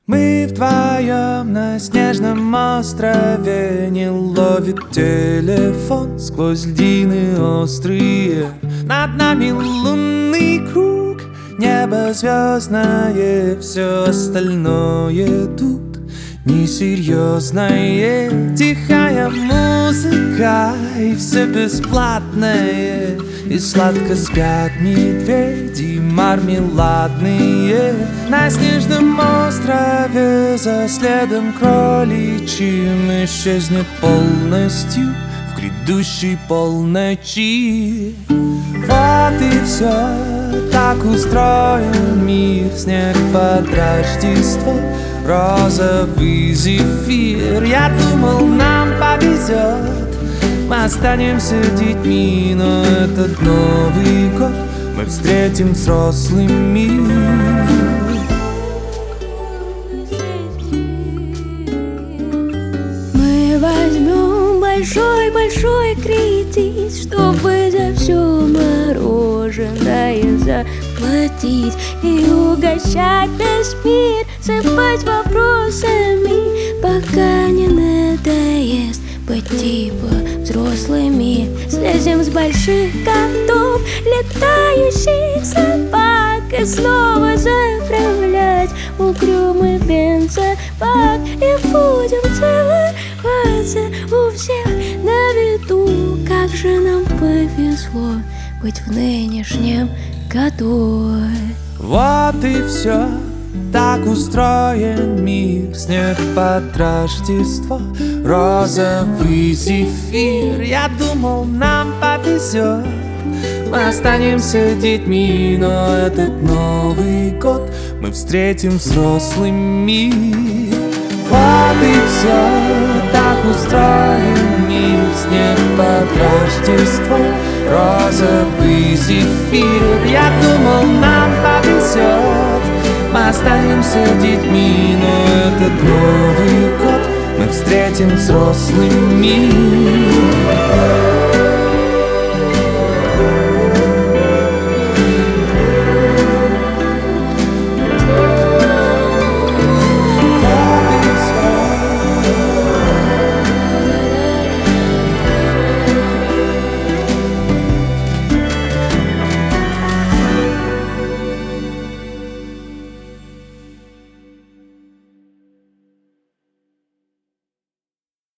Мы вдвоем на снежном острове. Не ловит телефон сквозь льдины острые. Над нами лунный круг, небо звездное, все остальное тут несерьезное. Тихая музыка и все бесплатное, и сладко спят медведи мармеладные. На снежном острове за следом кроличьим исчезнет полностью в грядущей полночи. Вот и все, так устроен мир. Снег под Рождество, розовый зефир. Я думал, нам повезет, мы останемся детьми, но этот Новый год мы встретим взрослым мир. Мы возьмем большой-большой кредит, чтобы за все мороженое заплатить и угощать весь мир, сыпать вопросами, пока не надоест быть типа взрослыми. Слезем с больших котов, летающих собак, и снова заправлять угрюмый бензобак, и будем целоваться у всех на виду. Как же нам повезло быть в нынешнем году. Вот и все, так устроен мир. Снег под Рождество, розовый зефир. Я думал, нам повезет, мы останемся детьми, но этот Новый год мы встретим взрослый мир. Вот и все, так устроен мир. Снег под Рождество, розовый зефир. Я думал, нам повезет, мы останемся детьми, но этот Новый год мы встретим взрослый мир.